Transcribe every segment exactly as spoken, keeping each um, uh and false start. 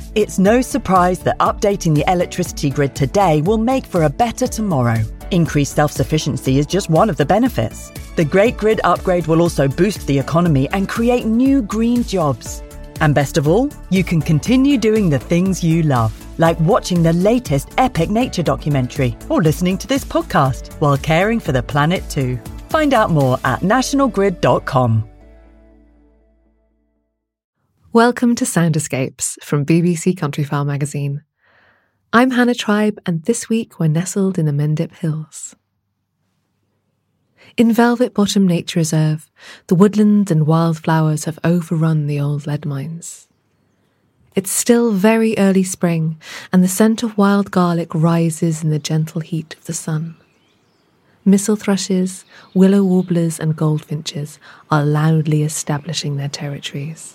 It's no surprise that updating the electricity grid today will make for a better tomorrow. Increased self-sufficiency is just one of the benefits. The Great Grid Upgrade will also boost the economy and create new green jobs. And best of all, you can continue doing the things you love, like watching the latest epic nature documentary or listening to this podcast while caring for the planet too. Find out more at national grid dot com. Welcome to Sound Escapes from B B C Countryfile magazine. I'm Hannah Tribe, and this week we're nestled in the Mendip Hills. In Velvet Bottom Nature Reserve, the woodland and wildflowers have overrun the old lead mines. It's still very early spring, and the scent of wild garlic rises in the gentle heat of the sun. Missel thrushes, willow warblers and goldfinches are loudly establishing their territories.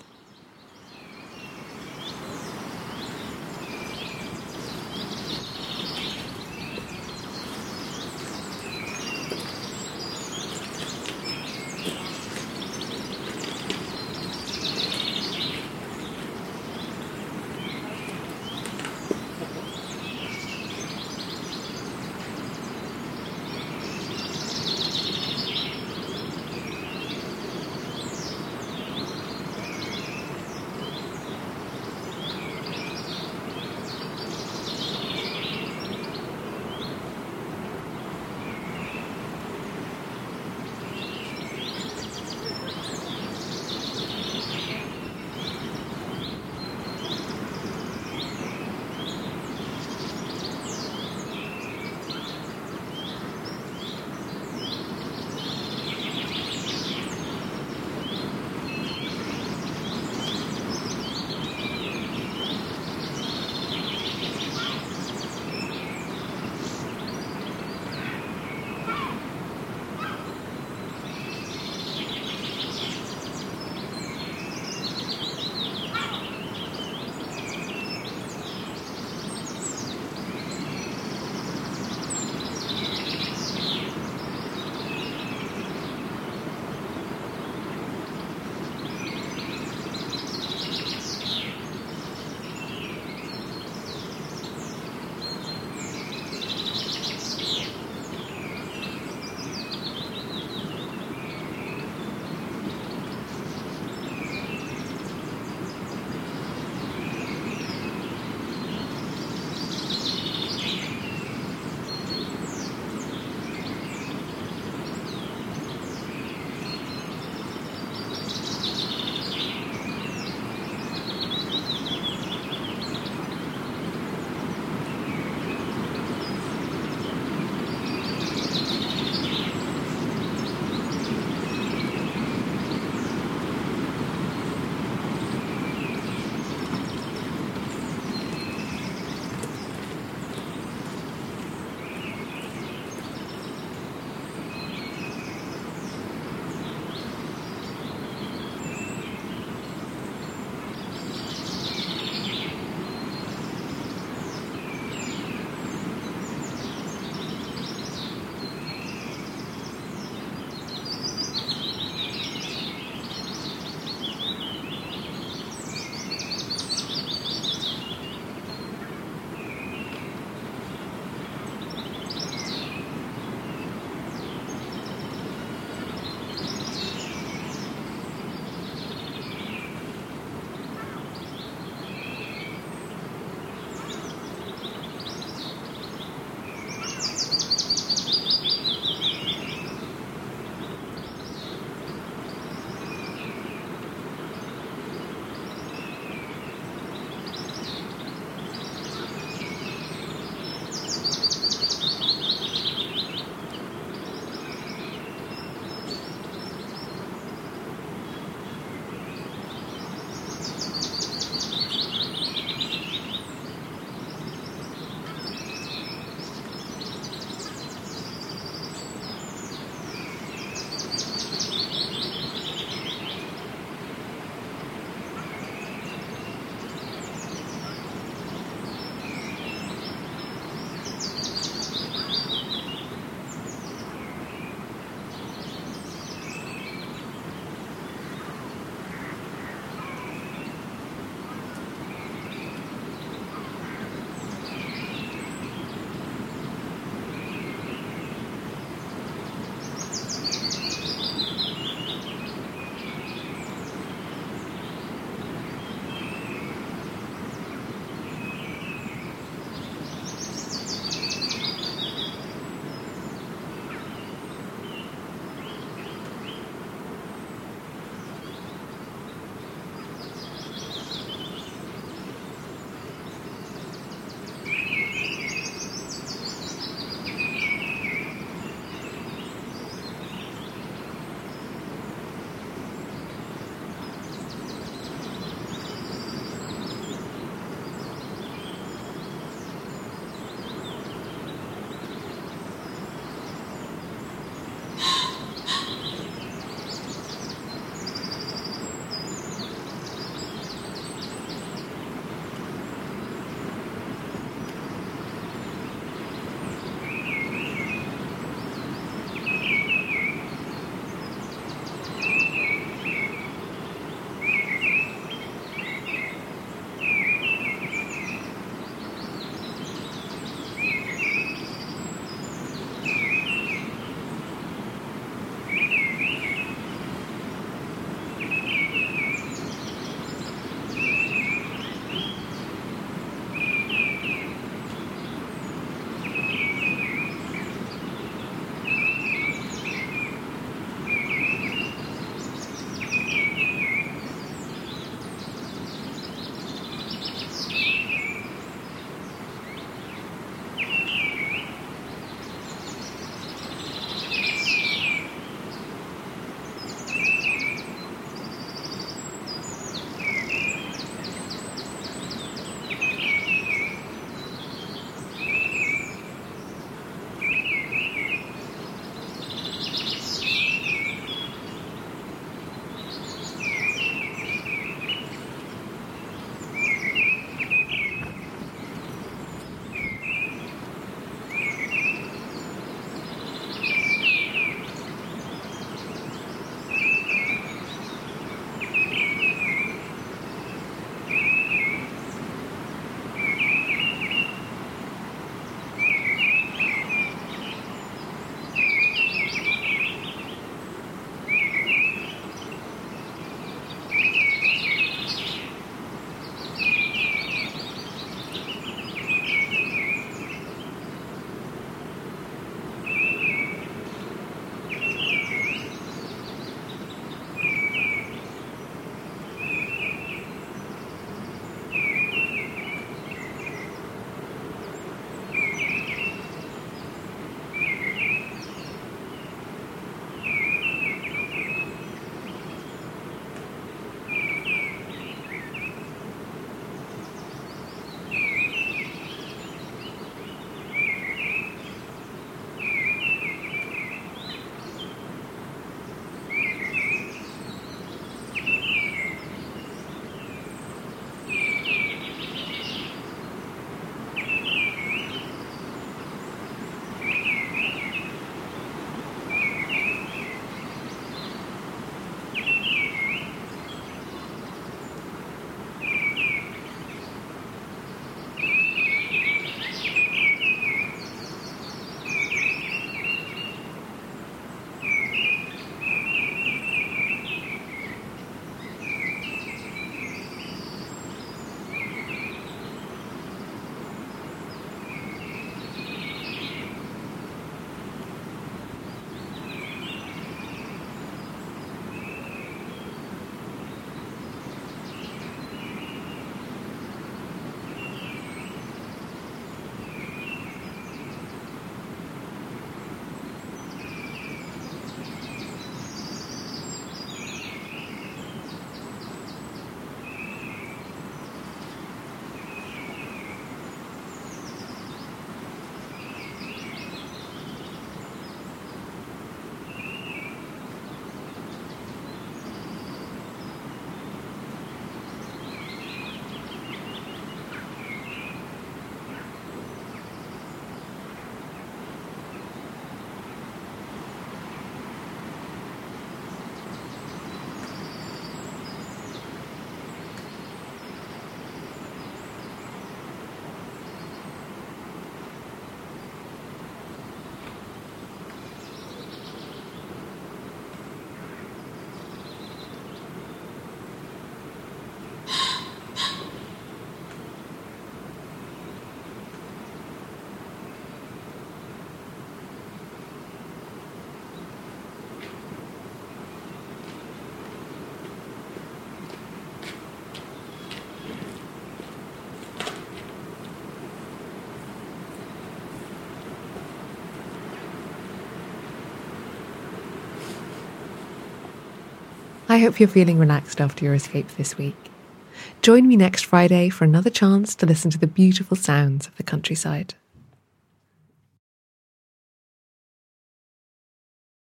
I hope you're feeling relaxed after your escape this week. Join me next Friday for another chance to listen to the beautiful sounds of the countryside.